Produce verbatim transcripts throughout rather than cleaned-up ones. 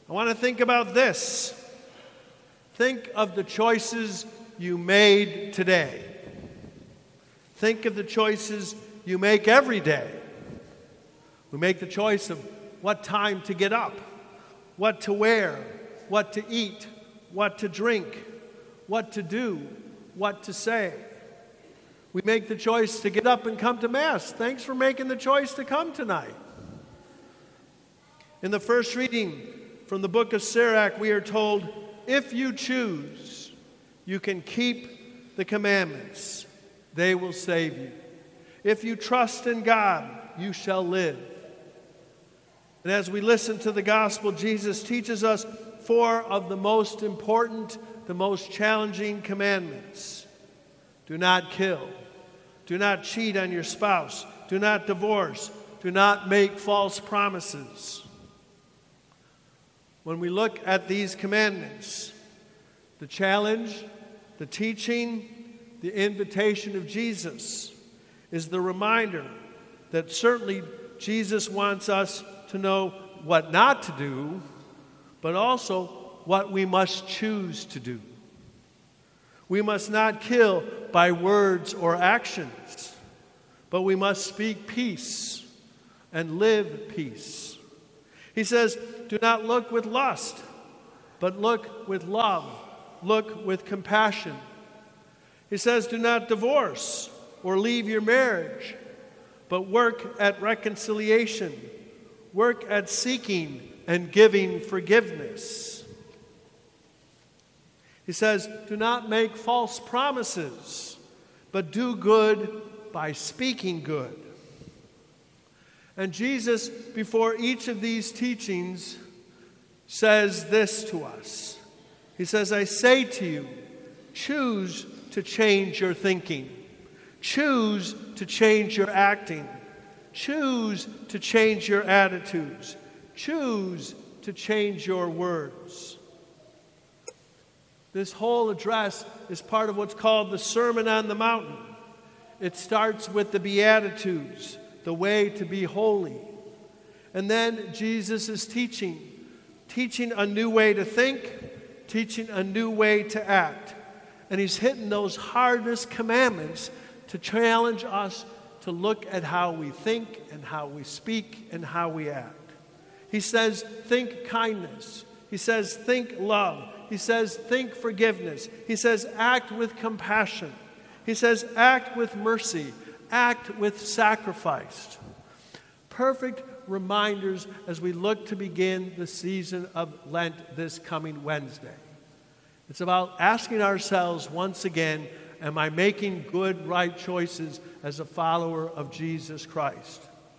I want to think about this. Think of the choices you made today. Think of the choices you make every day. We make the choice of what time to get up, what to wear, what to eat, what to drink, what to do, what to say. We make the choice to get up and come to Mass. Thanks for making the choice to come tonight. In the first reading from the book of Sirach, we are told, if you choose, you can keep the commandments. They will save you. If you trust in God, you shall live. And as we listen to the gospel, Jesus teaches us four of the most important, the most challenging commandments. Do not kill. Do not cheat on your spouse. Do not divorce. Do not make false promises. When we look at these commandments, the challenge, the teaching, the invitation of Jesus is the reminder that certainly Jesus wants us to know what not to do, but also what we must choose to do. We must not kill by words or actions, but we must speak peace and live peace. He says, do not look with lust, but look with love. Look with compassion. He says, do not divorce or leave your marriage, but work at reconciliation. Work at seeking and giving forgiveness. He says, do not make false promises, but do good by speaking good. And Jesus, before each of these teachings, says this to us. He says, I say to you, choose to change your thinking. Choose to change your acting. Choose to change your attitudes. Choose to change your words. This whole address is part of what's called the Sermon on the Mountain. It starts with the Beatitudes, the way to be holy. And then Jesus is teaching, teaching a new way to think, teaching a new way to act. And he's hitting those hardest commandments to challenge us to look at how we think and how we speak and how we act. He says, think kindness. He says, think love. He says, think forgiveness. He says, act with compassion. He says, act with mercy. Act with sacrifice. Perfect reminders as we look to begin the season of Lent this coming Wednesday. It's about asking ourselves once again, am I making good, right choices as a follower of Jesus Christ?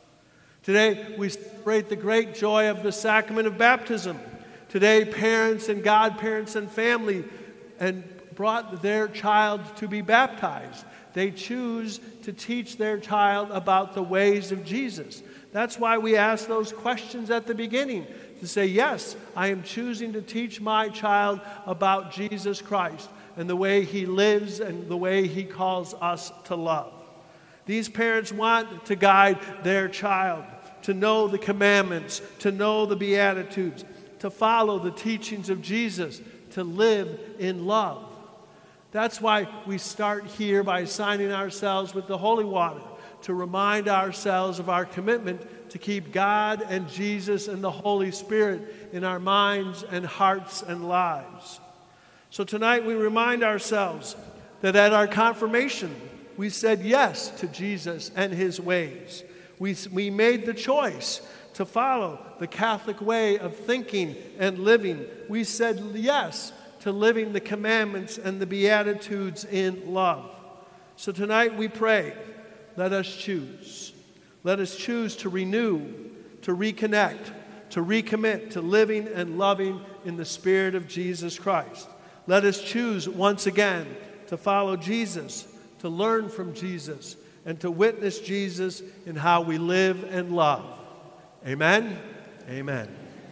Today, we celebrate the great joy of the sacrament of baptism. Today, parents and godparents and family and brought their child to be baptized. They choose to teach their child about the ways of Jesus. That's why we ask those questions at the beginning, to say, yes, I am choosing to teach my child about Jesus Christ and the way he lives and the way he calls us to love. These parents want to guide their child to know the commandments, to know the Beatitudes, to follow the teachings of Jesus, to live in love. That's why we start here by signing ourselves with the holy water, to remind ourselves of our commitment to keep God and Jesus and the Holy Spirit in our minds and hearts and lives. So tonight we remind ourselves that at our confirmation, we said yes to Jesus and his ways. We, we made the choice to follow the Catholic way of thinking and living. We said yes to living the commandments and the Beatitudes in love. So tonight we pray, let us choose. Let us choose to renew, to reconnect, to recommit to living and loving in the Spirit of Jesus Christ. Let us choose once again to follow Jesus, to learn from Jesus, and to witness Jesus in how we live and love. Amen? Amen.